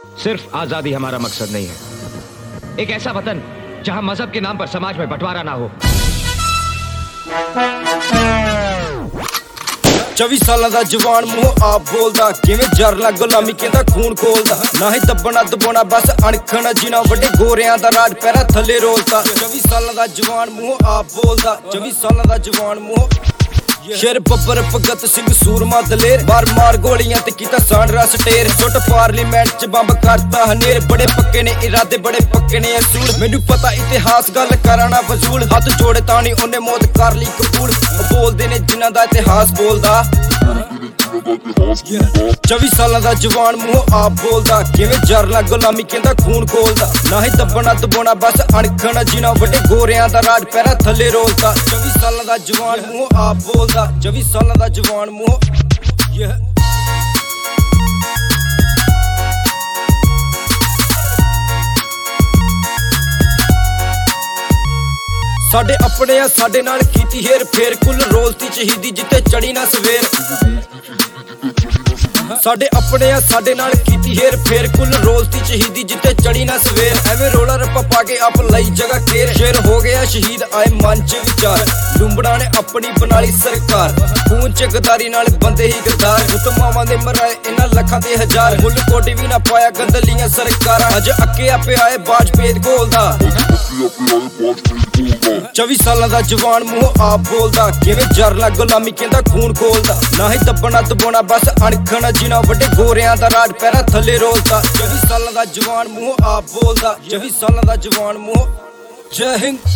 सिर्फ आजादी हमारा मकसद नहीं है, एक ऐसा वतन जहां मजहब के नाम पर समाज में बंटवारा ना हो। 24 साल का जवान मुंह आप बोलदा, किवें जरला गुलामी कहंदा खून खोलदा, ना ही दबना दबाना बस अणखना जीना वड्डे गोरियां दा राज पैरा थल्ले रोलदा। 24 साल का जवान मुंह आप बोलदा, 24 साल का जवान मुंह शेर बब्बर भगत सिंह सूरमा दलेर, बार मार गोलियां ते कीता सांडरा स्टेर, सुट पार्लीमेंट च बंब करता हनेर, बड़े पक्के ने इरादे बड़े पक्के ने असूल, मैनू पता इतिहास गल कराना फजूल, हाथ जोड़े तानी उन्हें मौत कर ली कबूल, बोलदे ने जिन्हां दा इतिहास बोलदा। 24 साल का जवान मुंह आप बोलदा, किवें जरला गुलामी कहंदा खून खोलदा, ना ही दबना दबाना बस अणखना जीना वड्डे गोरियां दा राज पैरा थल्ले रोलदा। 24 साल का जवान मुंह आप बोलदा, 24 साल का जवान मुंह साडे अपने आ साडे नाल कीती हेर फेर, कुल रोलती शहीदी जिते चढ़ी ना सवेर। साडे अपने आ साडे नाल कीती हेर फेर, कुल रोलती शहीदी जिते चढ़ी ना सवेर। एवें रोला रप्पा पाके आप लई जगह केर, शेर हो गया शहीद आए मन च विचार, लुंबड़ा ने अपनी बना ली सरकार, खून च गद्दारी नाल बंदे ही गद्दार, पुत मावां दे मराए इन्हां लखां ते हजार, मुल कोटी भी ना पाया गंदलियां सरकारां, अज अक्के आपे आए बाजपेद घोलदा। 24 साल का जवान मुंह आप बोलदा, किवें जरला गुलामी कहंदा खून खोलदा, ना ही दबना दबाना बस अणखना जीना वड्डे गोरियां दा राज पैरा थल्ले रोलदा। 24 साल का जवान मुंह आप बोलदा, 24 साल का जवान मुंह। जय हिंद।